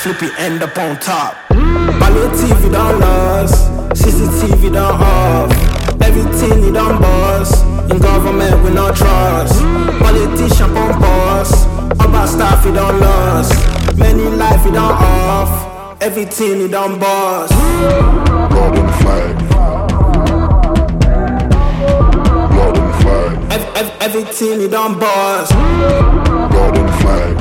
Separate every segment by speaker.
Speaker 1: slip it end up on top. Palliative done lost, CCTV done off. Everything he done boss. In government we not trust. Politician pump us. About staff he done lost. Many life he done off. Everything he done boss.
Speaker 2: Golden flag. Golden flag.
Speaker 1: Everything he done boss.
Speaker 2: Golden flag.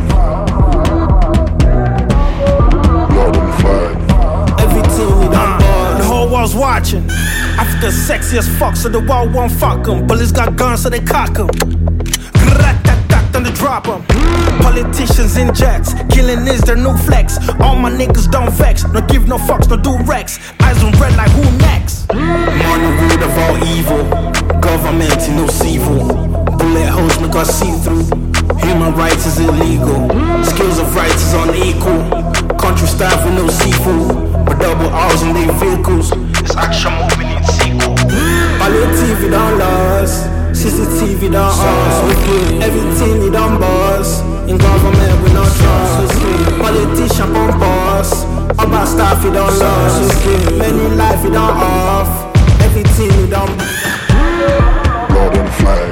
Speaker 2: Golden flag.
Speaker 1: Everything he done boss.
Speaker 3: The whole world's watching. Africa's sexy as fuck, so the world won't fuck them. Bullets got guns, so they cock them. Then they drop them. Politicians in jets, killing is their new flex. All my niggas don't vex, no give no fucks, no do Rex. Eyes on red like who next?
Speaker 1: Money root of all evil. Government no civil. Bullet holes make us see through. Human rights is illegal. Skills of rights is unequal. Country staff with no seafood, but double R's in their vehicles. It's action moving in sequel. Palliative done lost, CCTV done off. Everything he done boss. In government we not trust. Politician pump us. About staff he done lost. Many life he done off. Everything he done.
Speaker 2: Golden flag.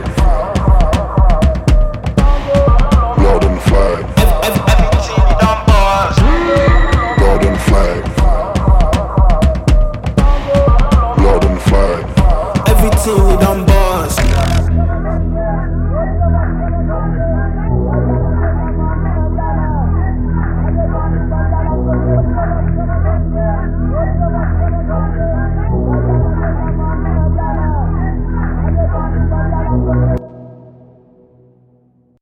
Speaker 2: Golden flag.
Speaker 1: Everything he done boss.
Speaker 2: Golden flag. Golden flag.
Speaker 1: Everything he done boss.